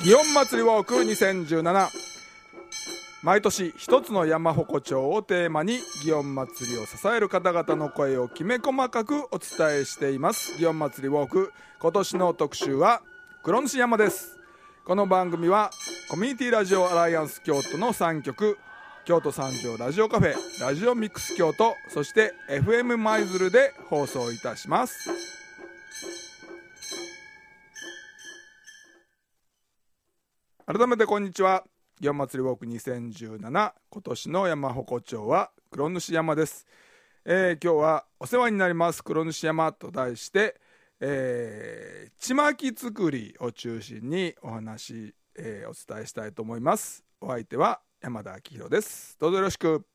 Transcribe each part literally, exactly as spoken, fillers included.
祇園祭ウォークにせんじゅうなな、毎年一つの山鉾町をテーマに祇園祭を支える方々の声をきめ細かくお伝えしています。祇園祭ウォーク、今年の特集は黒主山です。この番組はコミュニティラジオアライアンス京都のさんきょく、京都三条ラジオカフェ、ラジオミックス京都、そして エフエム 舞鶴で放送いたします。改めてこんにちは。祇園祭ウォークにせんじゅうなな、今年の山鉾町は黒主山です。えー、今日はお世話になります黒主山と題して、えー、ちまき作りを中心にお話、えー、お伝えしたいと思います。お相手は山田明宏です。どうぞよろしく。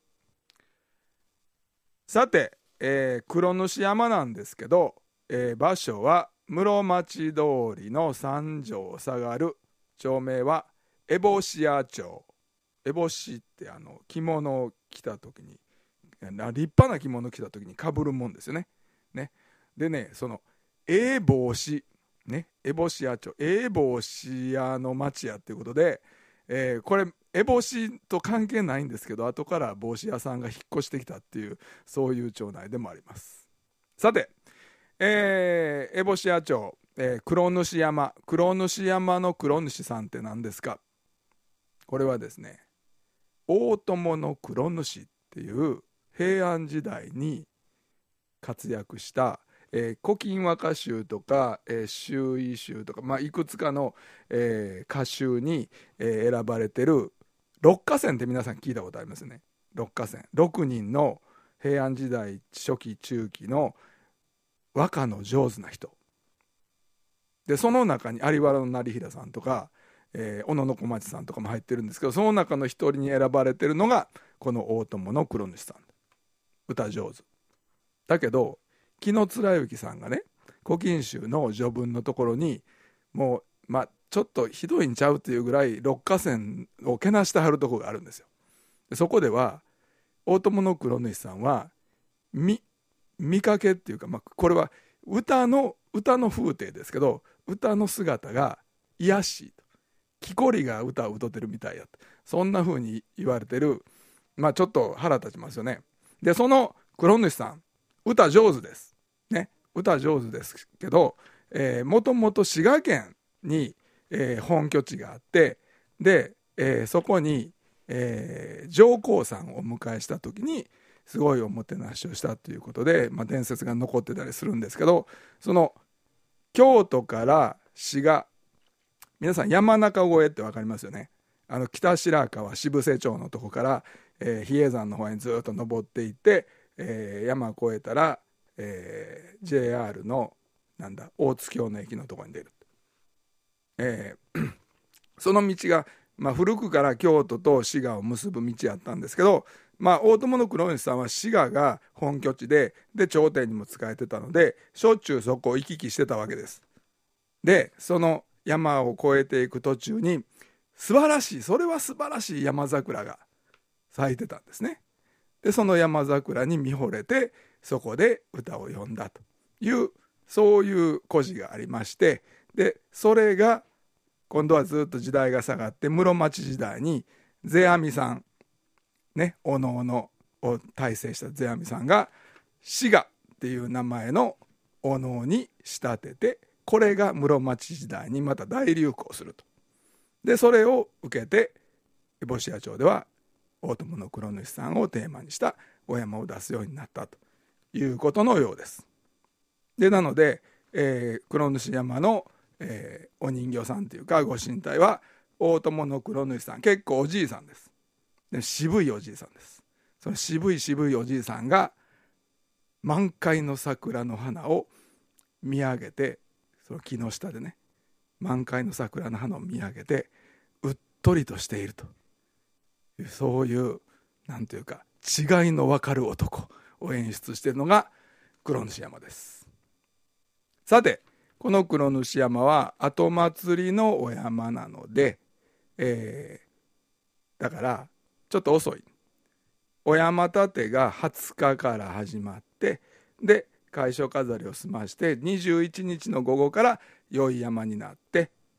さて、えー、黒主山なんですけど、えー、場所は室町通りの三条を下がる町名は烏帽子屋町。烏帽子ってあの着物を着た時に、立派な着物を着た時にかぶるもんですよね。ねでね、そのええ帽子ね、烏帽子屋町、ええ帽子屋の町やっていうことで、えー、これ烏帽子と関係ないんですけど、後から帽子屋さんが引っ越してきたっていう、そういう町内でもあります。さて、えー、烏帽子屋町、えー、黒主山、黒主山の黒主さんって何ですか。これはですね、大友の黒主っていう平安時代に活躍した、えー、古今和歌集とか、えー、周囲集とか、まあ、いくつかの、えー、歌集に、えー、選ばれてる六歌仙って皆さん聞いたことありますね。六歌仙、ろくにんの平安時代初期中期の和歌の上手な人で、その中に有原成平さんとか、えー、小野小町さんとかも入ってるんですけど、その中の一人に選ばれてるのがこの大友の黒主さん。歌上手だけど、紀貫之さんがね、古今集の序文のところにもう、まあ、ちょっとひどいんちゃうっていうぐらい六歌仙をけなしてはるとこがあるんですよ。でそこでは大友の黒主さんは見見かけっていうか、まあ、これは歌の歌の風景ですけど、歌の姿が癒しいと、木こりが歌を歌ってるみたいやと、そんな風に言われてる。まあちょっと腹立ちますよね。でその黒主さん、歌上手ですね、歌上手ですけど、えー、もともと滋賀県に、えー、本拠地があって、で、えー、そこに、えー、上皇さんをお迎えした時にすごいおもてなしをしたということで、まあ、伝説が残ってたりするんですけど、その京都から滋賀、皆さん山中越えって分かりますよね。あの北白川渋瀬町のとこから、えー、比叡山の方にずっと登っていって、えー、山越えたら、えー、ジェイアール のなんだ大津京の駅のとこに出る、えー、その道が、まあ、古くから京都と滋賀を結ぶ道やったんですけど、まあ、大友の黒主さんは滋賀が本拠地で、で頂点にも仕えてたので、しょっちゅうそこを行き来してたわけです。でその山を越えていく途中に素晴らしい、それは素晴らしい山桜が咲いてたんですね。でその山桜に見惚れて、そこで歌を詠んだという、そういう故事がありまして、でそれが今度はずっと時代が下がって、室町時代に世阿弥さんね、おのおのを大成した世阿弥さんが滋賀っていう名前のお能に仕立てて、これが室町時代にまた大流行すると。でそれを受けて烏帽子屋町では大友の黒主さんをテーマにしたお山を出すようになったということのようです。でなので、えー、黒主山の、えー、お人形さんというかご神体は大友の黒主さん、結構おじいさんです。で渋いおじいさんです。その渋い渋いおじいさんが満開の桜の花を見上げて、その木の下でね、満開の桜の花を見上げてうっとりとしているという、そういうなんていうか違いの分かる男を演出しているのが黒主山です。さてこの黒主山は後祭りのお山なので、えー、だからちょっと遅い。お山立てがはつかから始まって、で会所飾りを済ましてにじゅういちにちの午後から宵山になって、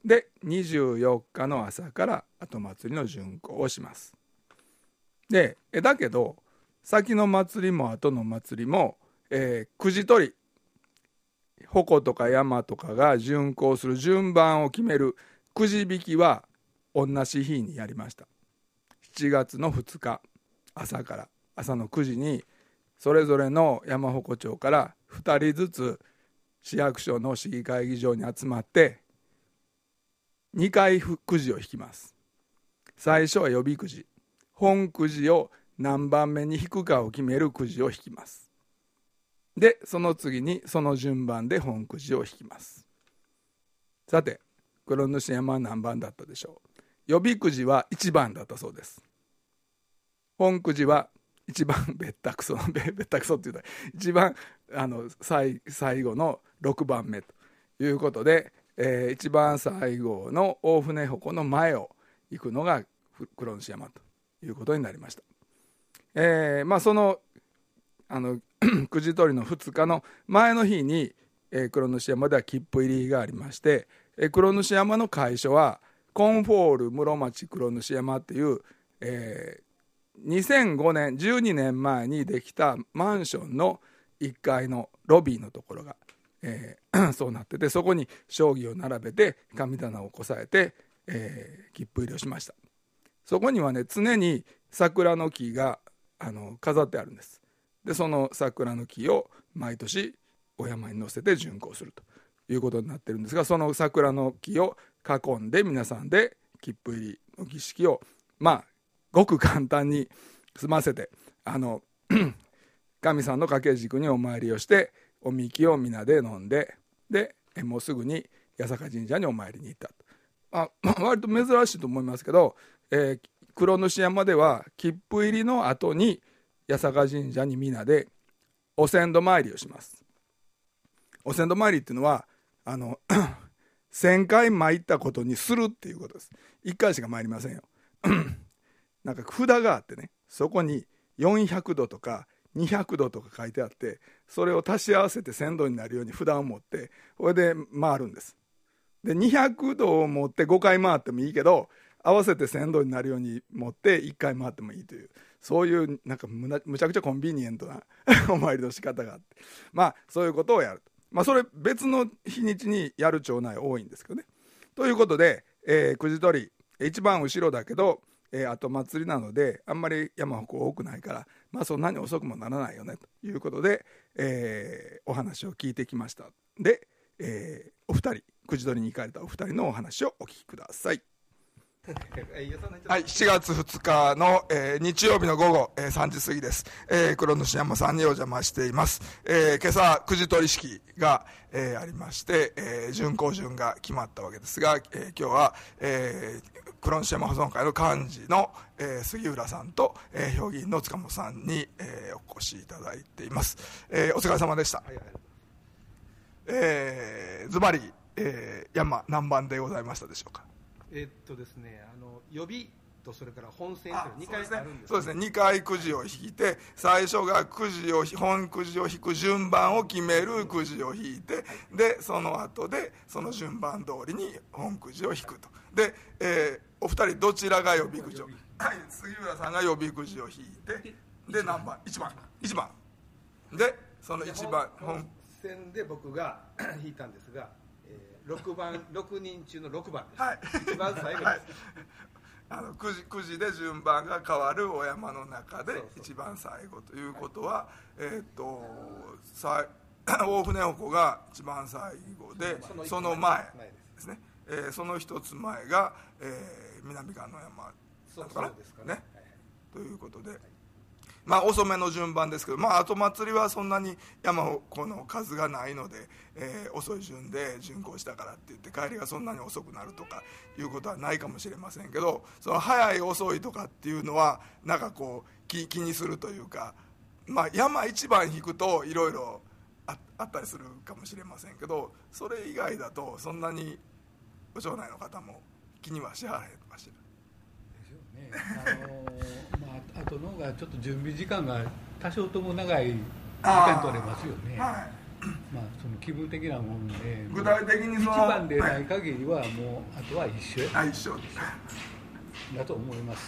でにじゅうよっかの朝から後祭りの巡行をします。でだけど先の祭りも後の祭りも、えー、くじ取り鉾とか山とかが巡行する順番を決めるくじ引きは同じ日にやりました。しちがつのふつか朝から朝のくじにそれぞれの山鉾町からふたりずつ市役所の市議会議場に集まってにかいくじを引きます。最初は予備くじ、本くじを何番目に引くかを決めるくじを引きます。でその次にその順番で本くじを引きます。さて黒主山は何番だったでしょう。予備くじはいちばんだったそうです。本くじは一番べったくそべったくそって言うたら一番あの 最, 最後のろくばんめということで、えー、一番最後の大船鉾の前を行くのが黒主山ということになりました。えー、まあそのあのくじ取りのふつかの前の日に、えー、黒主山では切符入りがありまして、えー、黒主山の会所はコンフォール室町黒主山っていう、えーにせんごねんじゅうにねんまえにできたマンションのいっかいのロビーのところが、えー、そうなってて、そこに将棋を並べて神棚をこさえて、えー、切符入りをしました。そこにはね常に桜の木があの飾ってあるんです。でその桜の木を毎年お山に乗せて巡行するということになってるんですが、その桜の木を囲んで皆さんで切符入りの儀式をまあごく簡単に済ませて、あの神さんの掛け軸にお参りをしておみきを皆で飲んで、でもうすぐに八坂神社にお参りに行ったと。あ、まあ、割と珍しいと思いますけど、えー、黒主山では切符入りの後に八坂神社に皆でお千度参りをします。お千度参りっていうのはあの千回参ったことにするっていうことです。いっかいしか参りませんよなんか札があってね、そこによんひゃくどとかにひゃくどとか書いてあって、それを足し合わせてせんどになるように札を持ってそれで回るんです。でにひゃくどを持ってごかい回ってもいいけど、合わせてせんどになるように持っていっかい回ってもいいという、そういうなんか む, むちゃくちゃコンビニエントなお参りの仕方があって、まあそういうことをやると。まあそれ別の日にちにやる町内多いんですけどね。ということで、えー、くじ取り一番後ろだけど、えー、後祭りなのであんまり山鉾多くないから、まあそんなに遅くもならないよねということで、えー、お話を聞いてきました。で、えー、お二人くじ取りに行かれたお二人のお話をお聞きください。はい、しちがつふつかの、えー、日曜日の午後、えー、さんじ過ぎです。えー、黒主山さんにお邪魔しています。えー、今朝くじ取り式が、えー、ありまして、えー、巡行順が決まったわけですが、えー、今日は、えー、黒主山保存会の幹事の、えー、杉浦さんと、えー、評議員の塚本さんに、えー、お越しいただいています。えー、お疲れ様でした。はいはい、えー、ずばり、えー、山何番でございましたでしょうか。 えー、っとですね、あの予備とそれから本戦とにかいあるんです。 そうですね、にかいくじを引いて、最初がくじを本くじを引く順番を決めるくじを引いて、でその後でその順番通りに本くじを引くと。で、えー、お二人どちらが予備くじを、はい、杉浦さんが予備くじを引いて、で何番、いちばん、いちばんでそのいちばん本戦で僕が引いたんですが、ろくばん、ろくにん中のろくばんです。はい、一番最後です。はい、 あの く, じくじで順番が変わるお山の中で一番最後ということは、はい、えー、っとさ大船鉾が一番最後で、その前ですね、えー、その一つ前が、えー、南側の山なのかな。そうですかね。ね、はい、ということで。はい、まあ遅めの順番ですけど、まあ後祭りはそんなに山鉾の数がないので、えー、遅い順で巡行したからって言って帰りがそんなに遅くなるとかいうことはないかもしれませんけど、その早い遅いとかっていうのはなんかこう 気, 気にするというか、まあ山一番引くといろいろあったりするかもしれませんけど、それ以外だとそんなにご町内の方も気にはしはらへんかしら。 あのまあ後の方がちょっと準備時間が多少とも長い時間取れますよね。 はまあその気分的なもんで、 具体的にその一番でない限りはもうあとは一緒あ一緒だと思います。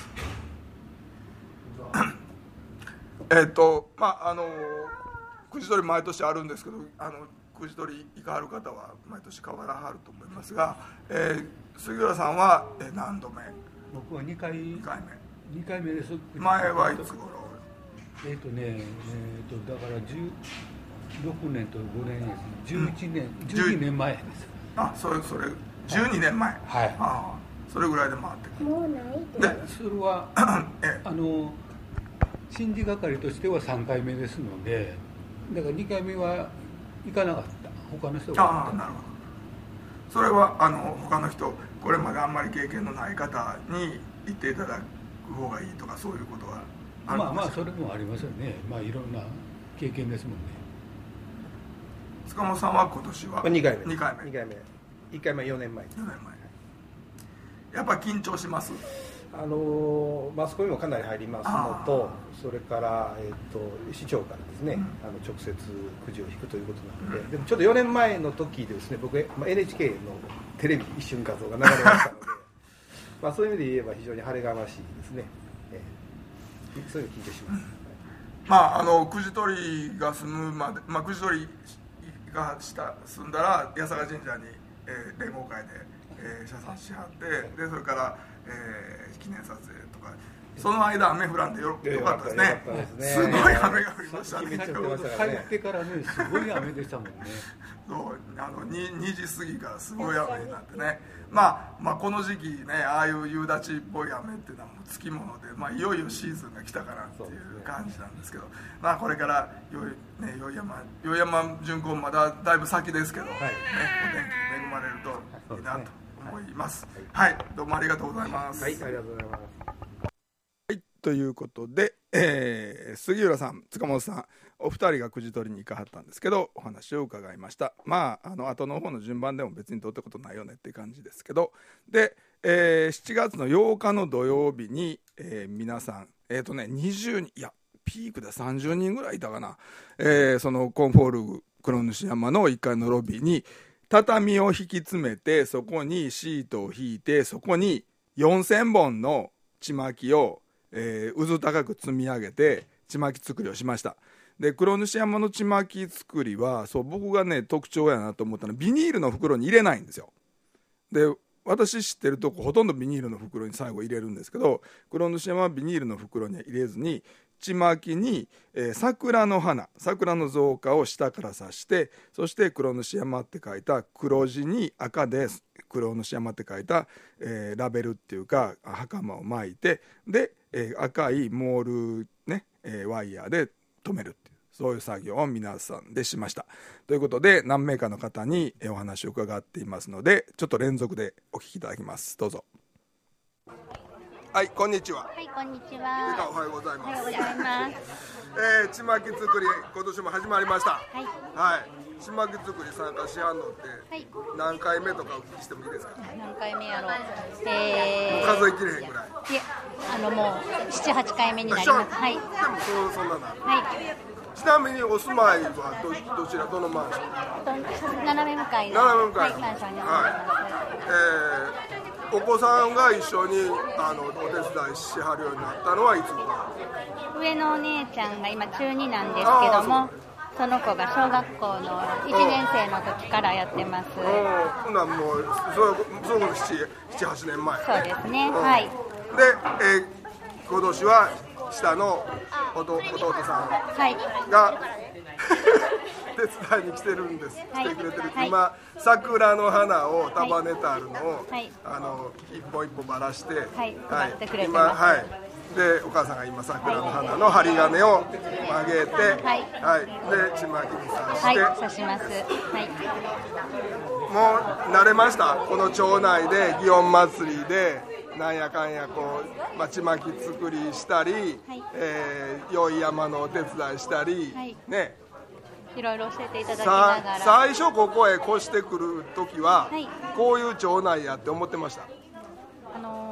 えっとまああのくじ取り毎年あるんですけど、あのくじ取り行かはる方は毎年変わらはると思いますが、えー、杉浦さんは、えー、何度目？ 僕はにかいにかいめにかいめです。 前はいつ頃？ えっ、ー、とねえっ、ー、とだからじゅうろくねんとごねんですね。じゅういちねん、うん、じゅうにねんまえです。 あ、それそれじゅうにねんまえ。 はい。ああ、それぐらいで回ってくる。 もうないでそれはあの審事係としてはさんかいめですので、だからにかいめは行かなかった。他の人が。 ああ、なるほど。それはあの他の人、これまであんまり経験のない方に行っていただく方がいいとか、そういうことはあるんですか？ まあまあそれもありますよね。まあいろんな経験ですもんね。 塚本さんは今年はにかいめにかいめにかいめいっかいめはよねんまえよねんまえ。やっぱ緊張します？ あのマスコミもかなり入りますのと、それから、えー、と市長からですね、うん、あの直接くじを引くということなので、うん、でもちょうどよねんまえの時でですね、僕 エヌエイチケー のテレビ一瞬画像が流れましたのでまあそういう意味で言えば非常に晴れがましいですね、えー、そういうの緊張します、うん、 まああのくじ取りが済むまで、まあ、くじ取りがした済んだら八坂神社に、えー、連合会で、えー、謝罪しはって、でそれからえー、記念撮影とか、その間雨降らんで よ, よかったですね。すごい雨が降りましたね。 帰ってからね、すごい雨でしたもんね。 そうあの 2, にじ過ぎからすごい雨になってね、まあ、まあこの時期ね、ああいう夕立っぽい雨っていうのはもうつきもので、まあ、いよいよシーズンが来たかなっていう感じなんですけど、まあこれからよい、ね、宵山宵山巡行まだだいぶ先ですけど、はいね、お天気に恵まれるといいなと思います。はい、どうもありがとうございます。 はい、ありがとうございます。 はい、ということで、えー、杉浦さん、塚本さん、お二人がくじ取りに行かはったんですけど、お話を伺いました。まああの後の方の順番でも別にどうってことないよねっていう感じですけど、で、えー、しちがつのようかの土曜日に、えー、皆さんえっ、ー、とねにじゅうにん、いやピークでさんじゅうにんぐらいいたかな、えー、そのコンフォール黒主山のいっかいのロビーに畳を引き詰めて、そこにシートを引いて、そこによんせんぼんのちまきを、えー、渦高く積み上げてちまき作りをしました。で黒主山のちまき作りはそう僕がね特徴やなと思ったのは、ビニールの袋に入れないんですよ。で私知ってるとこほとんどビニールの袋に最後入れるんですけど、黒主山はビニールの袋には入れずに、ちまきに、えー、桜の花、桜の造花を下から刺して、そして黒主山って書いた黒地に赤で黒主山って書いた、えー、ラベルっていうか袴を巻いて、で、えー、赤いモールね、えー、ワイヤーで留めるっていう、そういう作業を皆さんでしました。ということで何名かの方にお話を伺っていますので、ちょっと連続でお聞きいただきます。どうぞ。はい、こんにちは。 はい、こんにちは。 おはようございます。 おはようございます。 えー、ちまき作り今年も始まりました。 はい。 はい。ちまき作り参加しはんのって、はい、何回目とかお聞きしてもいいですか？ 何回目やろう。えー、数えきれへんぐらい。 いや、あのもう七八回目になります。はい。でもそうそんななる。 はい。 ちなみにお住まいは ど, どちらどのマンション？ 斜め向かいの。 斜め向かいの。 はい、マンションに。 はい。えーお子さんが一緒にあのお手伝いしはるようになったのはいつ頃？ 上のお姉ちゃんが今中になんですけども、その子が小学校のいちねんせいの時からやってます。 ほなもうそれこそななはちねんまえ、 ね、そうですね、はい。 で、えー、今年は下の弟さんが、はい手伝いに来てるんです、はい、来てくれてる、はい、今桜の花を束ねてあるのを、はい、あの一本一本ばらして、 はいはい、ってくれてます。 今、はい、でお母さんが今桜の花の針金を曲げて、はいはい、でちまきに刺して、 はい、刺します、はい、 もう慣れました。この町内で祇園祭りでなんやかんやこう、まあ、ちまき作りしたり、はい、えー、宵山のお手伝いしたり、はい、ね、 いろいろ教えていただきながら、 最初ここへ越してくる時は、はい、こういう町内やって思ってました？ あの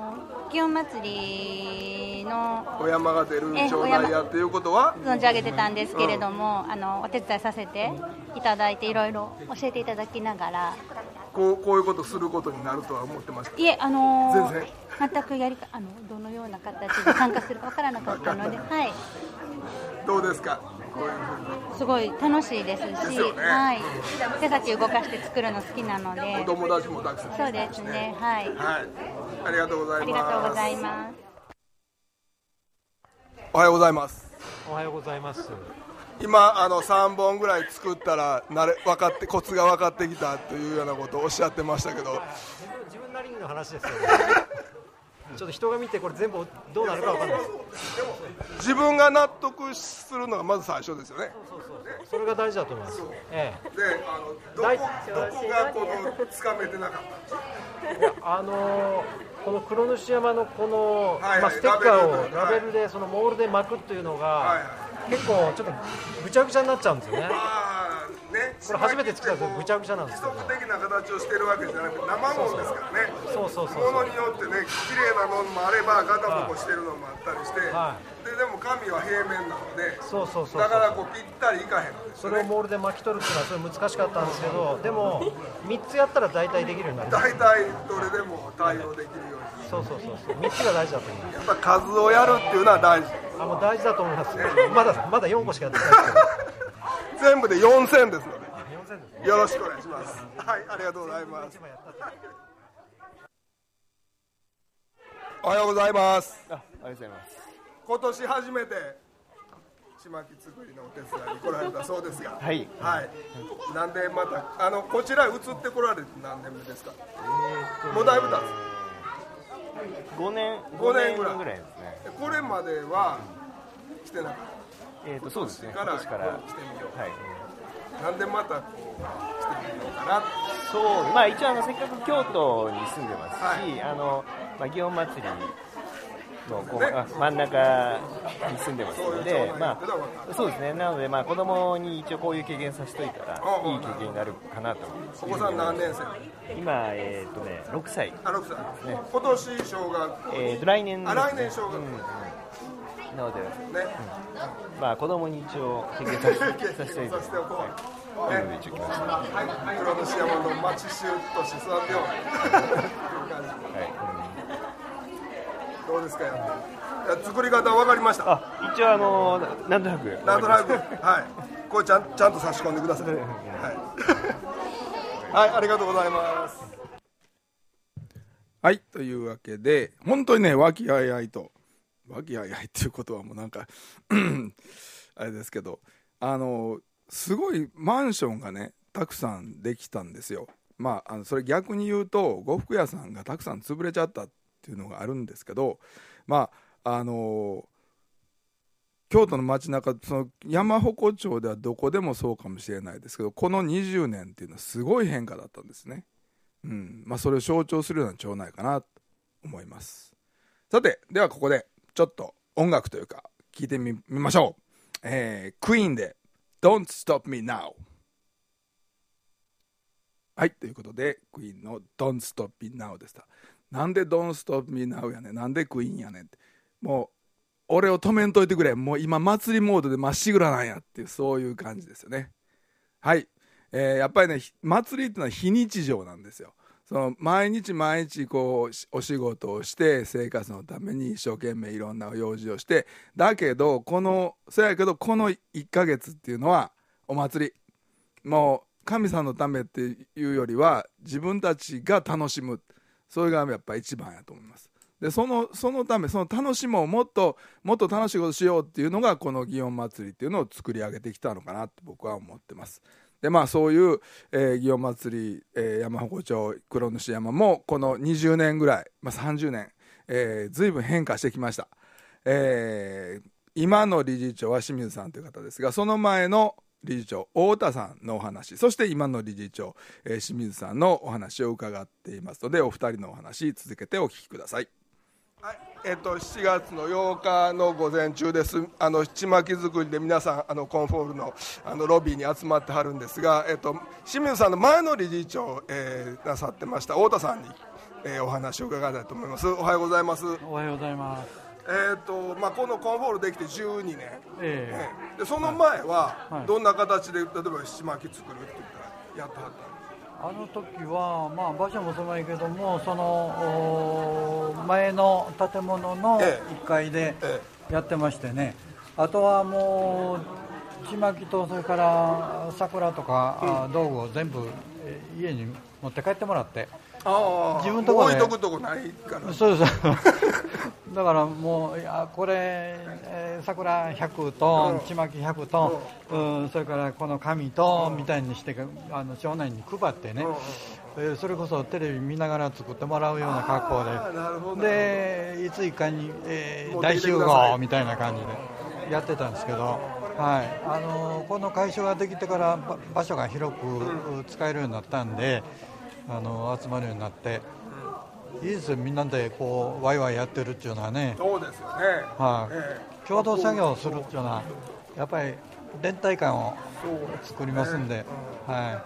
祇園祭りのお山が出る町内やっていうことは存じ上げてたんですけれども、うん、あのお手伝いさせていただいていろいろ教えていただきながらこう、こういうことすることになるとは思ってました。 いえ、あのー、 全然全くやりかあのどのような形で参加するか分からなかったので、はい、 どうですか、こういうふうにすごい楽しいですし、 ですよね、 はい、手先動かして作るの好きなので、 お友達もたくさん、 そうですね、はい、 はい、ありがとうございます。 ありがとうございます。 おはようございます。 おはようございます。 今あのさんぼんぐらい作ったら慣れ分かってコツが分かってきたというようなことをおっしゃってましたけど、 自分なりの話ですよね。ちょっと人が見てこれ全部どうなるか分かんないです。でも自分が納得するのがまず最初ですよね。 そうそうそう、それが大事だと思います。ええ、 で、あのどこ、どこがこのつかめてなかった。 いや、あのー、この黒主山のこの、 はいはい、 まあ、ステッカーをラベル、 ラベルでそのモールで巻くっていうのが、 はいはい、 結構ちょっとぐちゃぐちゃになっちゃうんですよね。 あね、 これ初めて作ったらぐちゃぐちゃなんですけど、 規則的な形をしてるわけじゃなくて生ものですからね。 そうそうそうそう、 ものによってね、綺麗なものもあればガタボコしてるのもあったりして、はい、で, でも紙は平面なので、 そうそうそうそう、 だからこうぴったりいかへんのですよね。 それをモールで巻き取るっていうのはそれ難しかったんですけど、でもみっつやったら大体できるようになります。 大体どれでも対応できるように。 そうそうそうそう、みっつが大事だと思います。 やっぱ数をやるっていうのは大事。 あ、もう大事だと思います。まだまだよんこしかやってないですけど。 全部でよんせんですので。 よんせんですね。 よろしくお願いします。はい、ありがとうございます。おはようございます。 あ、ありがとうございます。 今年初めてちまき作りのお手伝いに来られたそうですが、 はい、 はい、なんでまたあのこちらへ移ってこられて何年目ですか。 えーともうだいぶ経つ。ごねん、 ごねんぐらいぐらいですね。 これまでは来てなかった。 えーとそうですね。 から今年から来てみよう。 はい。 なんでまたこう来てみようかな。 そう、まあ一応あのせっかく京都に住んでますし、 はい、 あのまあ祇園祭りのこう、ね、真ん中に住んでますので、まあそうですね。なのでまあ子供に一応こういう経験させといたらいい経験になるかなと。 お子さん何年生？ 今えっ、ー、とねろくさい。 あ、ろくさいですね。今年小学校。 えーと来年ですね。 あ、来年小学校。うんなので、ね、 うん、 まあ子供に一応経験させてさせてさせておこう。 というので一応来ました。 はい、黒主山の町衆として育てよう。はい。どうですかやって。作り方わかりました。 あ、一応あのなんとなく。 なんとなく。はい。これちゃんちゃんと差し込んでください。はい。はい、ありがとうございます。はい、というわけで本当にね和気あいあいと。和気あいあいっていうことはもうなんかあれですけど、あのすごいマンションがねたくさんできたんですよ。まあ、あのそれ逆に言うと呉服屋さんがたくさん潰れちゃったっていうのがあるんですけど、まああの京都の街中、その山鉾町ではどこでもそうかもしれないですけど、このにじゅうねんっていうのはすごい変化だったんですね。うん、まあそれを象徴するような町内かなと思います。さて、ではここでちょっと音楽というか聞いてみましょう。えー、クイーンで Don't Stop Me Now。 はい、ということでクイーンの Don't Stop Me Now でした。なんで Don't Stop Me Now やねん、なんでクイーンやねんって、もう俺を止めんといてくれ、もう今祭りモードでまっしぐらなんやっていう、そういう感じですよね。はい、えー、やっぱりね祭りってのは非日常なんですよ。その毎日毎日こうお仕事をして生活のために一生懸命いろんな用事をして、だけどこのそやけどこのいっかげつっていうのはお祭り、もう神さんのためっていうよりは自分たちが楽しむ、それがやっぱ一番やと思います。でそのそのためその楽しもう、もっともっと楽しいことしようっていうのがこの祇園祭りっていうのを作り上げてきたのかなと僕は思ってます。でまあそういう、えー、祇園祭り、えー、山鉾町黒主山もこのにじゅうねんぐらい、まあ、さんじゅうねん、えー、随分変化してきました。えー、今の理事長は清水さんという方ですが、その前の理事長太田さんのお話、そして今の理事長、えー、清水さんのお話を伺っていますので、お二人のお話続けてお聞きください。はい、えっと、しちがつのようかの午前中です。あのちまき作りで皆さんあのコンフォール の, あのロビーに集まってはるんですが、えっと、清水さんの前の理事長、えー、なさってました太田さんにえー、お話を伺いたいと思います。おはようございます。 おはようございます。 えーとまあ、このコンフォールできてじゅうにねん、 ええー、でその前ははいどんな形で例えば七巻き作るって言ったらやってはったんですか？ あの時は、まあ、場所も狭いけども、その前の建物のええいっかいでえやってましてね、あとはもうちまきとそれから桜とか、うん、道具を全部家に持って帰ってもらって、 あ自分のところで置いとくとこないからそうですだからもういやこれ、えー、桜ひゃくトン、ちまきひゃくトン、うん、それからこの紙とみたいにしてあの町内に配ってね、えー、それこそテレビ見ながら作ってもらうような格好で、でいついかに、えー、大集合みたいな感じでやってたんですけど、はい、あのこの会所ができてから場所が広く使えるようになったんで、あの集まるようになって、いいですよ、みんなでこうワイワイやってるっていうのはね。 そうですよね、 はい、 ええ、 共同作業をするっていうのはやっぱり連帯感を作りますんで、 うん、 はい、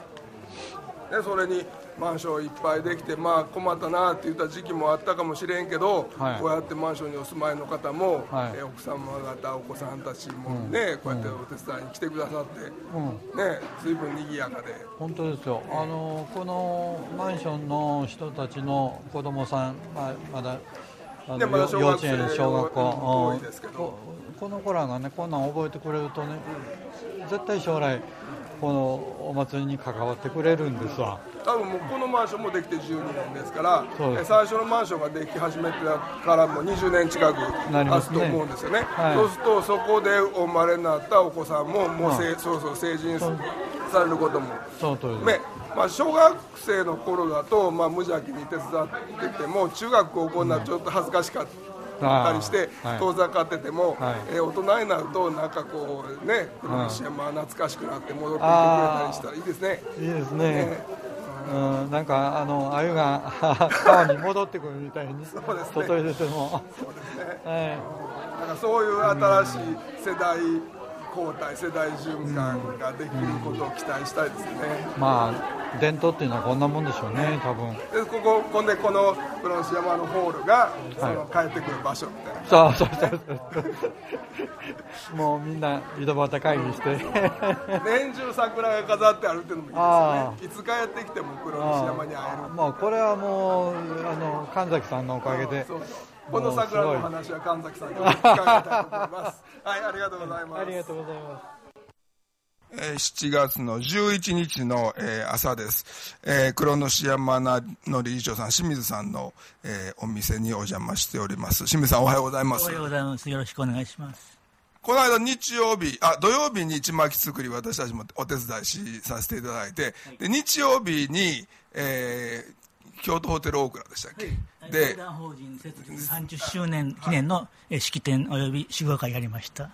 でそれにマンションいっぱいできて、まあ、困ったなって言った時期もあったかもしれんけど、はい、こうやってマンションにお住まいの方も、はい、え奥様方お子さんたちもね、うん、こうやってお手伝いに来てくださって、うんね、随分にぎやかで。 本当ですよ。あのこのマンションの人たちの子供さん、まあ、まだあの、ま、幼稚園小学校、 多いですけど、 こ, この子らがねこんなん覚えてくれるとね、絶対将来このお祭りに関わってくれるんですわ。 多分もうこのマンションもできてじゅうにねんですから、最初のマンションができ始めてからもにじゅうねん近く経つと思うんですよね。はい、そうするとそこでお生まれになったお子さんももう、はい、そろそろ成人されることも、 そうとね、まあ、小学生の頃だと、まあ、無邪気に手伝ってても中学高校になってちょっと恥ずかしかった。たりして遠ざかってても、はい、えー、大人になるとなんかこうね、西山は懐かしくなって戻ってきてくれたりしたらいいですね。 いいですね。ね、うん、なんかあの鮎が川に戻ってくるみたいにそうです、ね、外へ出てもそうですね、はい、なんかそういう新しい世代交代、世代循環ができることを期待したいですね。 うん、まあ伝統っていうのはこんなもんでしょうね、多分。 でこここんでこの黒石山のホールがその帰ってくる場所みたいな、 はい、そうそうそうそうもうみんな井戸端会議して年中桜が飾ってあるっていうのもいいですよね。いつ帰ってきても黒石山に会える。 まあこれはもうあの神崎さんのおかげで、 そうそう、この桜の話は神崎さんに伺いたいと思います。はい、ありがとうございます。 ありがとうございます。 しちがつのじゅういちにちの、えー、朝です。えー、黒石山の理事長さん、清水さんの、えー、お店にお邪魔しております。清水さん、おはようございます。 おはようございます。よろしくお願いします。 この間日曜日、あ、土曜日にちまき作り私たちもお手伝いしさせていただいて、はい、で日曜日に、えー、京都ホテルオークラでしたっけ、はい、で財団法人設立さんじゅっしゅうねん記念の、はい、式典および祝賀会やりました。はい、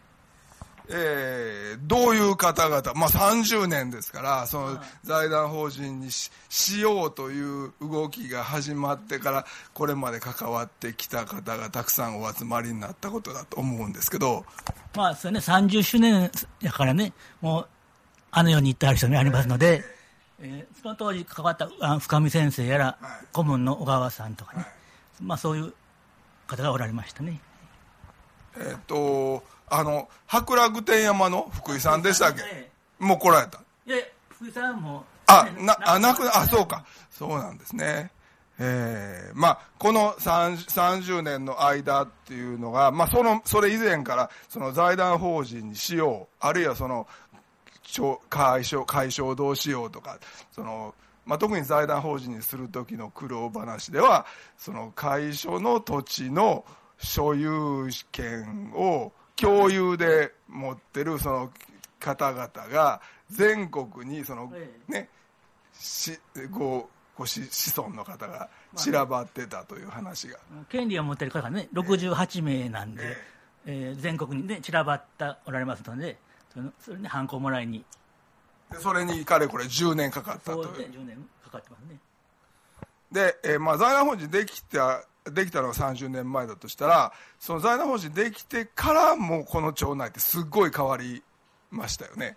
えー、どういう方々、まあ、さんじゅうねんですからその財団法人に し, しようという動きが始まってからこれまで関わってきた方がたくさんお集まりになったことだと思うんですけど、 まあそれね、さんじゅっしゅうねんやからね、もうあのように言ってある人もありますので、えー、その当時関わった深見先生やら、はい、顧問の小川さんとかね、はい、まあ、そういう方がおられましたね。 えー、っとあの白楽天山の福井さんでしたっけ、もう来られた。 いや福井さんもあなあなくあそうかそうなんですね。えー、まあこのさんじゅうねんの間っていうのが、まあ、そのそれ以前からその財団法人にしよう、あるいはその解消解消どうしようとか、その、まあ、特に財団法人にする時の苦労話ではその会所の土地の所有権を共有で持ってるその方々が全国にそのねしこうこうし子孫の方が散らばってたという話が、 まあね、権利を持っている方がねろくじゅうはちめいなんで、えーえー、全国にね散らばっておられますので、それそれにハンコもらいにでそれにかれこれじゅうねんかかったという。 そうでじゅうねんかかってますね。 で、えーまあ、財団法人できたできたのがさんじゅうねんまえだとしたら、その財団法人できてからもうこの町内ってすっごい変わりましたよね。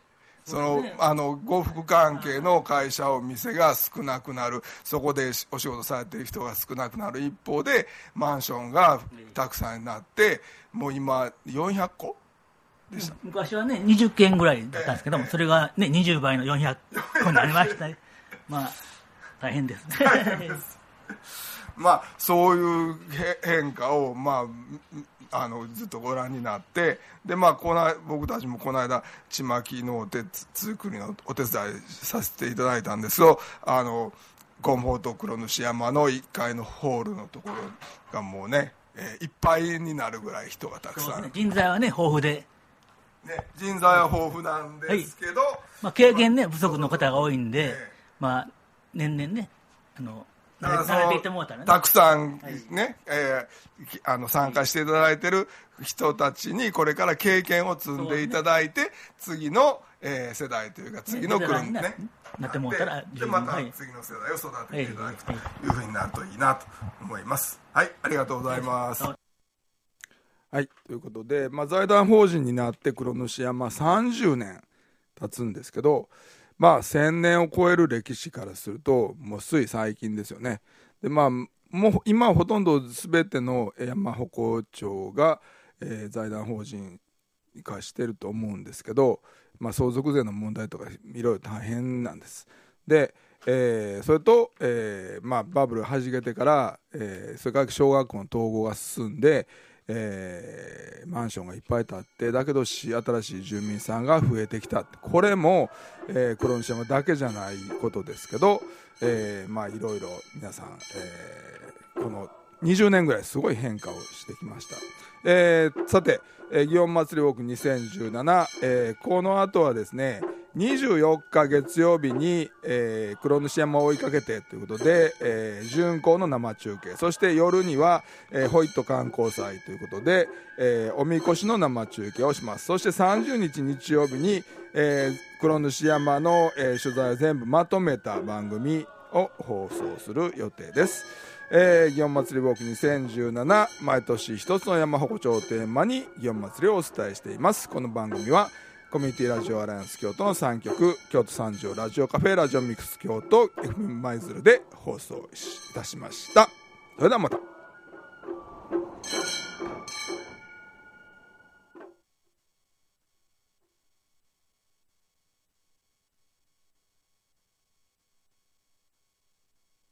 そのあの呉服関係の会社お店が少なくなる、そこでお仕事されている人が少なくなる一方でマンションがたくさんになって、もう今よんひゃっこでした。 昔はねにじゅっけんぐらいだったんですけども、それがねにじゅうばいのよんひゃっこになりましたね。まあ大変ですね。 まあそういう変化をまああのずっとご覧になって、でまあこの僕たちもこの間ちまきのお手作りのお手伝いさせていただいたんですけど、あのコンフォート黒主山のいっかいのホールのところがもうね、えー、いっぱいになるぐらい人がたくさん、 ね、人材はね豊富で、 ね、人材は豊富なんですけど、はい、 まあ、経験ね不足の方が多いんで、えー、まあ年々ねあの慣れていってもらったらね、たくさんね、はい、えー、あの参加していただいてる人たちにこれから経験を積んでいただいて、ね、次の、えー、世代というか次の来るね、ねなってもらったらでまた次の世代を育てていただくというふうになるといいなと思います。はい、ありがとうございます。はい、ということで、まあ、財団法人になって黒主山さんじゅうねん経つんですけど、まあせんねんを超える歴史からするともうつい最近ですよね。でまあもう今はほとんど全ての山鉾町が、えー、財団法人化してると思うんですけど、まあ、相続税の問題とかいろいろ大変なんです。で、えー、それと、えーまあ、バブルはじけてから、えー、それから小学校の統合が進んで、えー、マンションがいっぱい建って、だけど新しい住民さんが増えてきた。これも、えー、黒主山だけじゃないことですけど、えー、まあいろいろ皆さん、えー、このにじゅうねんぐらいすごい変化をしてきました。えー、さて、えー、祇園祭ウォークにせんじゅうなな、えー、この後はですねにじゅうよっか月曜日に、えー、黒主山を追いかけてということで、えー、巡行の生中継、そして夜には、えー、ホイット観光祭ということで、えー、おみこしの生中継をします。そしてさんじゅうにち日曜日に、えー、黒主山の、えー、取材を全部まとめた番組を放送する予定です。えー、祇園祭ウォークにせんじゅうなな、毎年一つの山鉾町をテーマに祇園祭をお伝えしています。この番組はコミュニティラジオアライアンス京都のさんきょく、京都三条ラジオカフェ、ラジオミックス京都、エフエム 舞鶴で放送いたしました。それではまた。